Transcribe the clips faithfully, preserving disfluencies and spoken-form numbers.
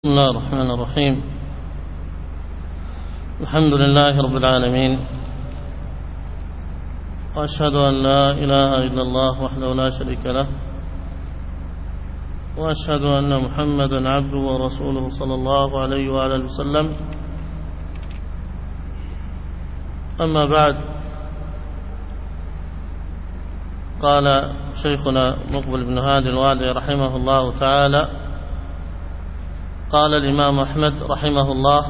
بسم الله الرحمن الرحيم. الحمد لله رب العالمين، وأشهد أن لا إله إلا الله وحده لا شريك له، وأشهد أن محمدا عبده ورسوله صلى الله عليه وآله وسلم. أما بعد، قال شيخنا مقبل بن هادي الوادي رحمه الله تعالى: قال الإمام أحمد رحمه الله،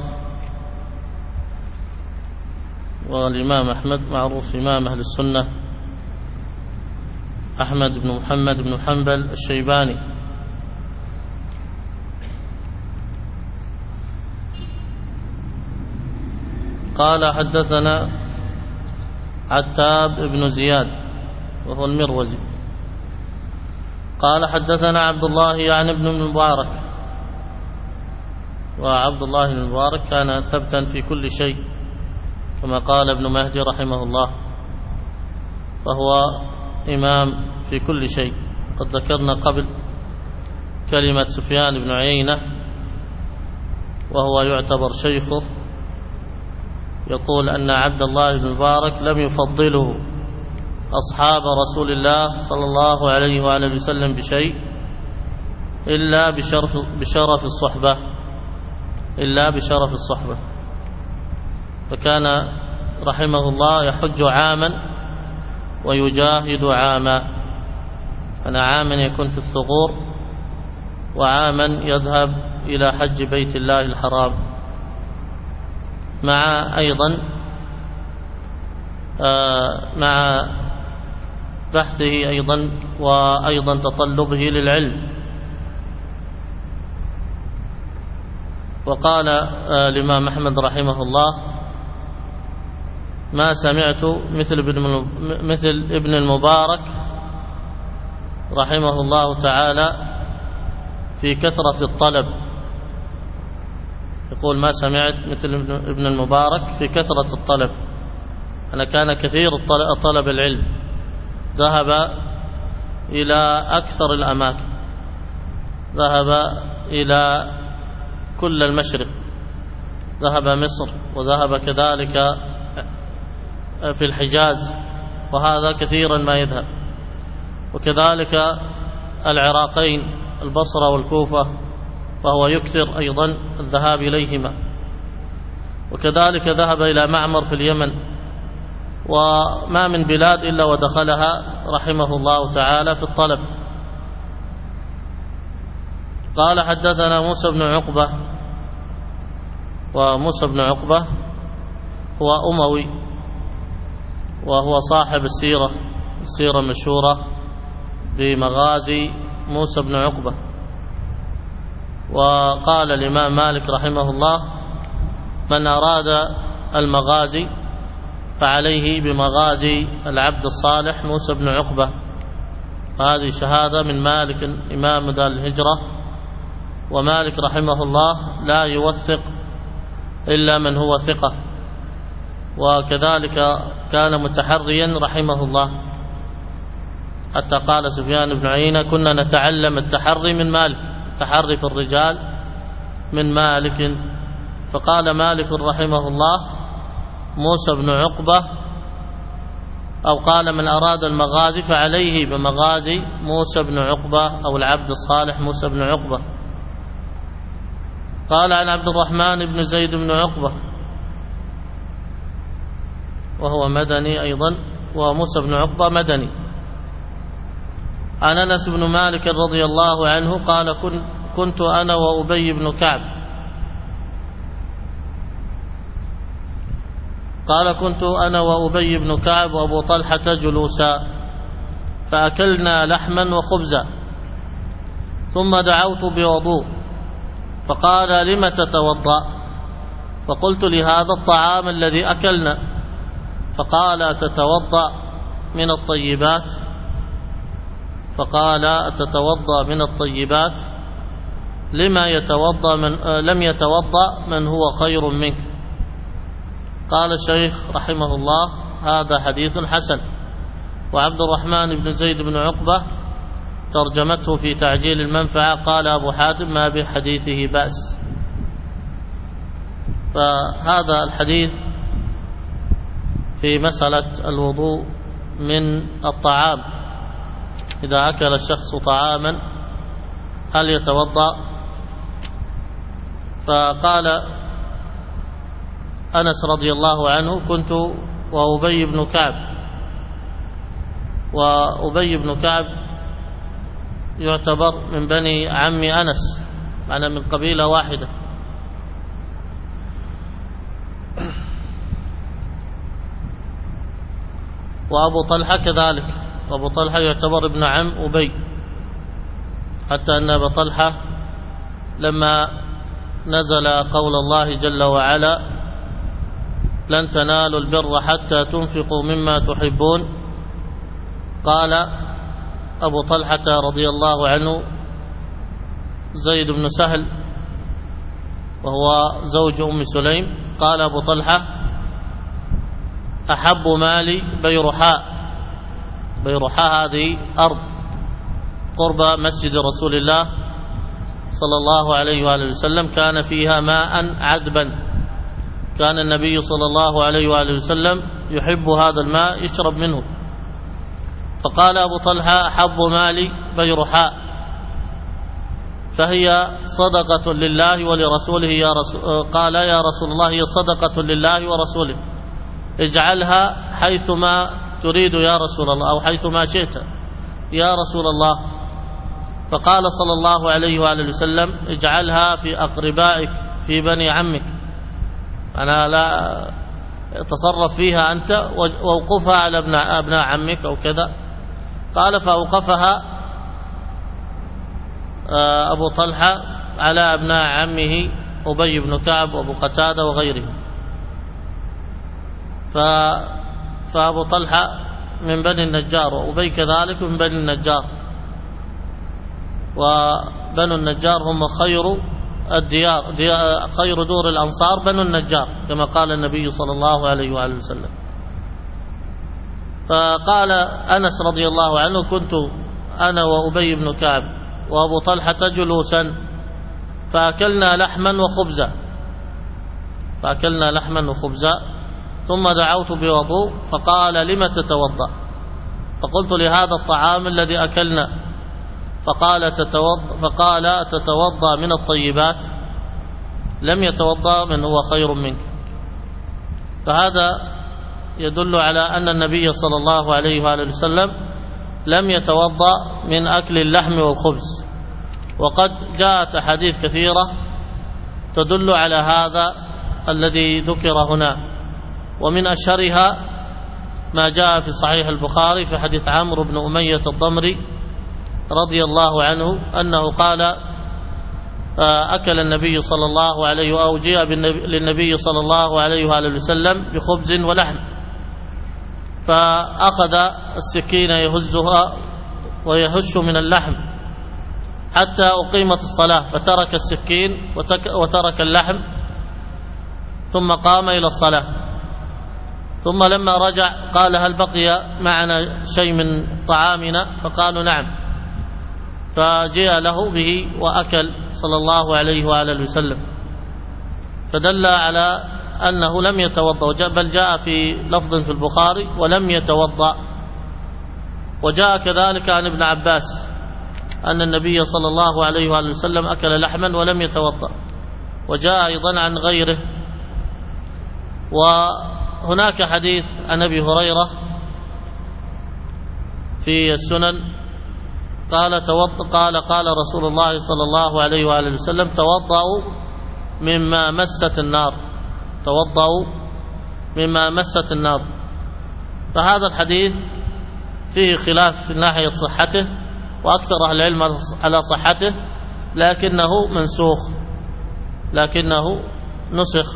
والإمام أحمد معروف إمام أهل السنة أحمد بن محمد بن حنبل الشيباني، قال: حدثنا عتاب بن زياد وهو المروزي قال: حدثنا عبد الله يعني ابن المبارك. وعبد الله بن المبارك كان ثبتا في كل شيء كما قال ابن مهدي رحمه الله، فهو إمام في كل شيء. قد ذكرنا قبل كلمة سفيان بن عيينة وهو يعتبر شيخه، يقول أن عبد الله بن المبارك لم يفضله أصحاب رسول الله صلى الله عليه وآله وسلم بشيء إلا بشرف, بشرف الصحبة إلا بشرف الصحبة فكان رحمه الله يحج عاما ويجاهد عاما، أنا عاما يكون في الثغور، وعاما يذهب إلى حج بيت الله الحرام، مع أيضا آه مع بحثه أيضا وأيضا تطلبه للعلم. وقال آه الإمام أحمد رحمه الله: ما سمعت مثل ابن مثل ابن المبارك رحمه الله تعالى في كثرة الطلب. يقول: ما سمعت مثل ابن المبارك في كثرة الطلب، أنا كان كثير طلب العلم، ذهب إلى أكثر الأماكن، ذهب إلى كل المشرق، ذهب مصر، وذهب كذلك في الحجاز، وهذا كثيرا ما يذهب، وكذلك العراقين البصرة والكوفة، فهو يكثر أيضا الذهاب إليهما، وكذلك ذهب إلى معمر في اليمن، وما من بلاد إلا ودخلها رحمه الله تعالى في الطلب. قال: حدثنا موسى بن عقبة. وموسى بن عقبة هو أموي، وهو صاحب السيرة السيرة المشهورة بمغازي موسى بن عقبة. وقال الإمام مالك رحمه الله: من أراد المغازي فعليه بمغازي العبد الصالح موسى بن عقبة. هذه شهادة من مالك إمام دار الهجرة، ومالك رحمه الله لا يوثق إلا من هو ثقة، وكذلك كان متحريا رحمه الله، حتى قال سفيان بن عيينة: كنا نتعلم التحري من مالك، التحري في الرجال من مالك. فقال مالك رحمه الله: موسى بن عقبة، أو قال: من أراد المغازي فعليه بمغازي موسى بن عقبة أو العبد الصالح موسى بن عقبة. قال: عن عبد الرحمن بن زيد بن عقبة وهو مدني أيضا، وموسى بن عقبة مدني. عن أنس بن مالك رضي الله عنه قال: كنت أنا وأبي بن كعب قال كنت أنا وأبي بن كعب وأبو طلحة جلوسا، فأكلنا لحما وخبزا، ثم دعوت بوضوء، فقال: لم تتوضأ؟ فقلت: لهذا الطعام الذي أكلنا. فقال: تتوضأ من الطيبات؟ فقال: تتوضأ من الطيبات؟ لما يتوضأ من لم يتوضأ من هو خير منك؟ قال الشيخ رحمه الله: هذا حديث حسن. وعبد الرحمن بن زيد بن عقبة ترجمته في تعجيل المنفعة قال أبو حاتم ما بحديثه بأس. فهذا الحديث في مسألة الوضوء من الطعام، إذا أكل الشخص طعاما هل يتوضأ؟ فقال أنس رضي الله عنه كنت وأبي بن كعب، وأبي بن كعب يعتبر من بني عم أنس، معنا من قبيلة واحدة. وأبو طلحة كذلك، وأبو طلحة يعتبر ابن عم أبي، حتى أن أبو طلحة لما نزل قول الله جل وعلا لن تنالوا البر حتى تنفقوا مما تحبون، قال أبو طلحة رضي الله عنه زيد بن سهل وهو زوج أم سليم، قال أبو طلحة أحب مالي بيرحاء. بيرحاء هذه أرض قرب مسجد رسول الله صلى الله عليه وآله وسلم، كان فيها ماء عذبا، كان النبي صلى الله عليه وآله وسلم يحب هذا الماء يشرب منه. فقال أبو طلحة أحب مالي بيرحاء، فهي صدقة لله ولرسوله يا رسول. قال يا رسول الله هي صدقة لله ورسوله، اجعلها حيثما تريد يا رسول الله، أو حيثما شئت يا رسول الله. فقال صلى الله عليه وآله وسلم اجعلها في أقربائك في بني عمك، أنا لا تصرف فيها أنت ووقفها على أبناء عمك أو كذا. قال فأوقفها أبو طلحة على أبناء عمه أبي بن كعب وأبو قتادة وغيرهم. فأبو طلحة من بني النجار، وأبي كذلك من بني النجار، وبنو النجار هم خير الديار، خير دور الأنصار بنو النجار كما قال النبي صلى الله عليه وآله وسلم. فقال أنس رضي الله عنه كنت أنا وأبي بن كعب وأبو طلحة جلوسا فأكلنا لحما وخبزا، فأكلنا لحما وخبزا ثم دعوت بوضوء فقال لم تتوضأ؟ فقلت لهذا الطعام الذي أكلنا، فقال تتوضأ, فقال تتوضأ من الطيبات، لم يتوضأ من هو خير منك. فهذا يدل على أن النبي صلى الله عليه وآله وسلم لم يتوضأ من أكل اللحم والخبز. وقد جاءت أحاديث كثيرة تدل على هذا الذي ذكر هنا، ومن أشهرها ما جاء في صحيح البخاري في حديث عمرو بن أمية الضمري رضي الله عنه أنه قال أكل النبي صلى الله عليه وآله جاء للنبي صلى الله عليه وآله وسلم بخبز ولحم، فأخذ السكين يهزها ويهش من اللحم حتى أقيمت الصلاة، فترك السكين وترك اللحم ثم قام إلى الصلاة. ثم لما رجع قال هل بقي معنا شيء من طعامنا؟ فقالوا نعم، فجاء له به وأكل صلى الله عليه وآله وسلم، فدل على أنه لم يتوضأ، بل جاء في لفظ في البخاري ولم يتوضأ. وجاء كذلك عن ابن عباس أن النبي صلى الله عليه وآله وسلم أكل لحما ولم يتوضأ، وجاء أيضا عن غيره. وهناك حديث عن أبي هريرة في السنن قال توضأ قال قال رسول الله صلى الله عليه وآله وسلم توضأوا مما مست النار، توضأوا مما مست النار. فهذا الحديث فيه خلاف من ناحية صحته، وأكثر أهل العلم على صحته، لكنه منسوخ، لكنه نسخ.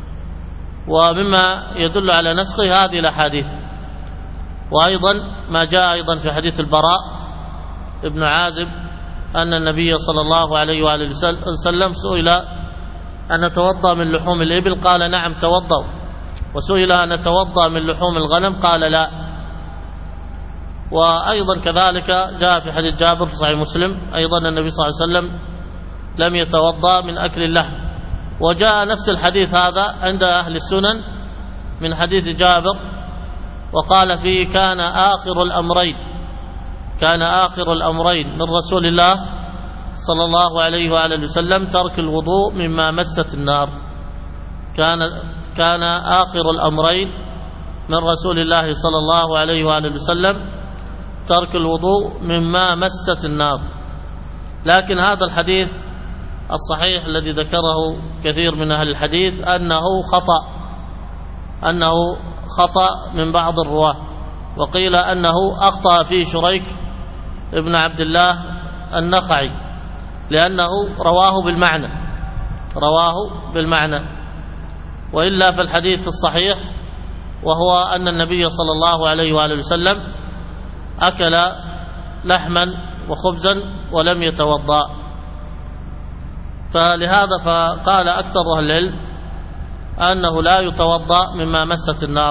ومما يدل على نسخه هذه الأحاديث، وأيضا ما جاء أيضا في حديث البراء ابن عازب أن النبي صلى الله عليه وآله وسلم سئل أن نتوضأ من لحوم الإبل؟ قال نعم توضأوا. وسئل أن نتوضأ من لحوم الغنم؟ قال لا. وأيضا كذلك جاء في حديث جابر في صحيح مسلم أيضا النبي صلى الله عليه وسلم لم يتوضأ من أكل اللحم. وجاء نفس الحديث هذا عند أهل السنن من حديث جابر وقال فيه كان آخر الأمرين كان آخر الأمرين من رسول الله صلى الله عليه وآله وسلم ترك الوضوء مما مست النار. كان كان آخر الأمرين من رسول الله صلى الله عليه وآله وسلم ترك الوضوء مما مست النار. لكن هذا الحديث الصحيح الذي ذكره كثير من أهل الحديث أنه خطأ أنه خطأ من بعض الرواة، وقيل أنه أخطأ فيه شريك ابن عبد الله النخعي لأنه رواه بالمعنى رواه بالمعنى وإلا فالحديث في الصحيح وهو أن النبي صلى الله عليه وآله وسلم أكل لحما وخبزا ولم يتوضأ. فلهذا فقال أكثر أهل العلم أنه لا يتوضأ مما مست النار.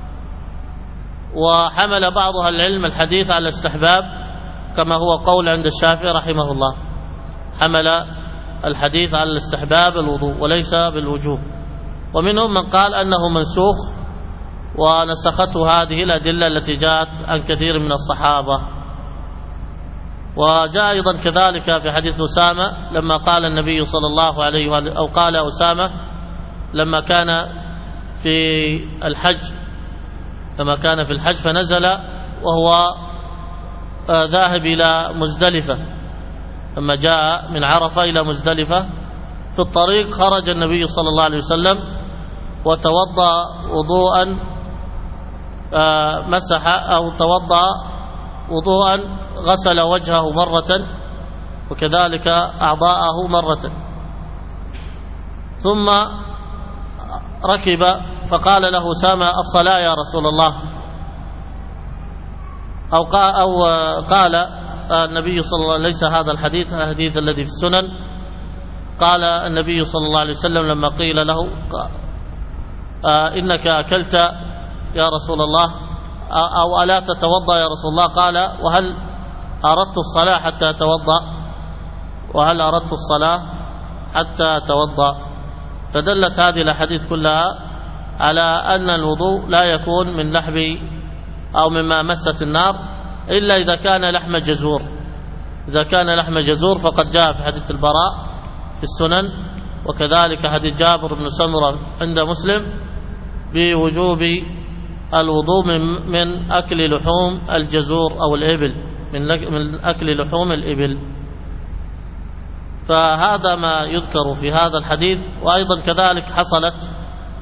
وحمل بعض أهل العلم الحديث على الاستحباب كما هو قول عند الشافعي رحمه الله، حمل الحديث على الاستحباب الوضوء وليس بالوجوب. ومنهم من قال أنه منسوخ ونسخته هذه الأدلة التي جاءت عن كثير من الصحابة. وجاء أيضا كذلك في حديث أسامة لما قال النبي صلى الله عليه وآله أو قال أسامة لما كان في الحج لما كان في الحج فنزل وهو ذاهب إلى مزدلفة، لما جاء من عرفة إلى مزدلفة في الطريق خرج النبي صلى الله عليه وسلم وتوضأ وضوءا مسح أو توضأ وضوءا غسل وجهه مرة وكذلك أعضاءه مرة، ثم ركب فقال له أسامة الصلاة يا رسول الله، أو قال, أو قال النبي صلى الله عليه وسلم ليس هذا الحديث الحديث الذي في السنن، قال النبي صلى الله عليه وسلم لما قيل له إنك أكلت يا رسول الله أو ألا تتوضأ يا رسول الله، قال وهل أردت الصلاة حتى أتوضأ وهل أردت الصلاة حتى أتوضأ. فدلت هذه الأحاديث كلها على أن الوضوء لا يكون من لحم أو مما مست النار إلا إذا كان لحم جزور. إذا كان لحم جزور فقد جاء في حديث البراء في السنن وكذلك حديث جابر بن سمرة عند مسلم بوجوب الوضوء من, من أكل لحوم الجزور أو الإبل، من, من أكل لحوم الإبل. فهذا ما يذكر في هذا الحديث. وأيضا كذلك حصلت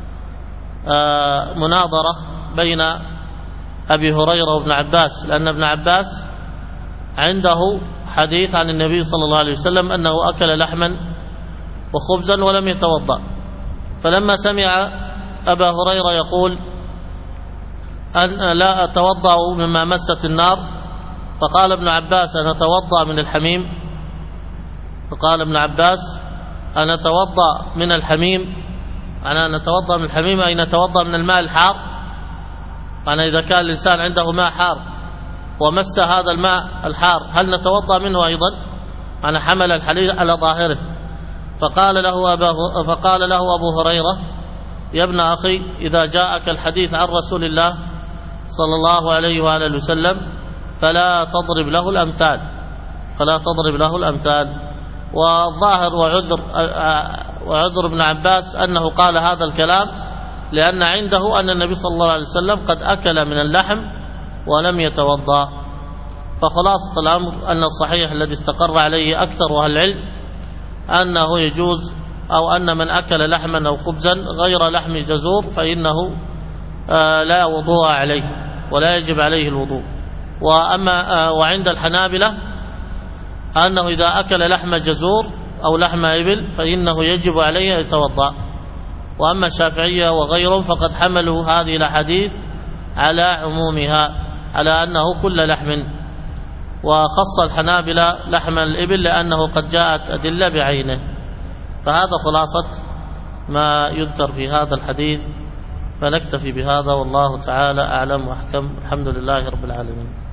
مناظرة بين أبي هريرة وابن عباس، لأن ابن عباس عنده حديث عن النبي صلى الله عليه وسلم أنه أكل لحما وخبزا ولم يتوضأ، فلما سمع أبا هريرة يقول أن لا أتوضأ مما مست النار فقال ابن عباس أنا أتوضأ من الحميم فقال ابن عباس أنا أتوضأ من الحميم أنا نتوضأ من الحميم أي نتوضأ من الماء الحار. أنا إذا كان الإنسان عنده ماء حار ومس هذا الماء الحار هل نتوضأ منه أيضا؟ أنا حمل الحديث على ظاهره. فقال له أبا فقال له أبو هريرة يا ابن أخي إذا جاءك الحديث عن رسول الله صلى الله عليه وآله وسلم فلا تضرب له الأمثال فلا تضرب له الأمثال. والظاهر وعذر وعذر ابن عباس أنه قال هذا الكلام لأن عنده أن النبي صلى الله عليه وسلم قد أكل من اللحم ولم يتوضأ. فخلاصة الأمر أن الصحيح الذي استقر عليه أكثر أهل العلم أنه يجوز أو أن من أكل لحما أو خبزا غير لحم جزور فإنه لا وضوء عليه ولا يجب عليه الوضوء. وأما وعند الحنابلة أنه إذا أكل لحم جزور أو لحم إبل فإنه يجب عليه أن يتوضأ. وأما الشافعية وغيرهم فقد حملوا هذه الأحاديث على عمومها على أنه كل لحم، وخص الحنابلة لحم الإبل لأنه قد جاءت أدلة بعينه. فهذا خلاصة ما يذكر في هذا الحديث، فنكتفي بهذا والله تعالى أعلم وأحكم. الحمد لله رب العالمين.